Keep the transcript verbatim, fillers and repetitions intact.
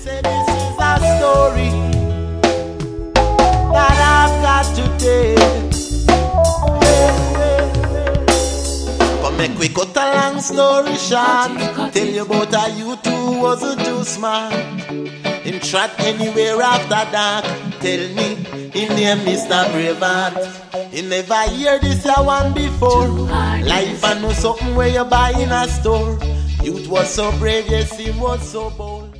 say this is a story that I've got to tell. But make we cut a long story short. Tell you about a youth who wasn't too smart. Him trot anywhere after dark. Tell me, him name Mister Braveheart. He never hear this ya one before. Life and know something where you buy in a store. Youth was so brave, yes, he was so bold.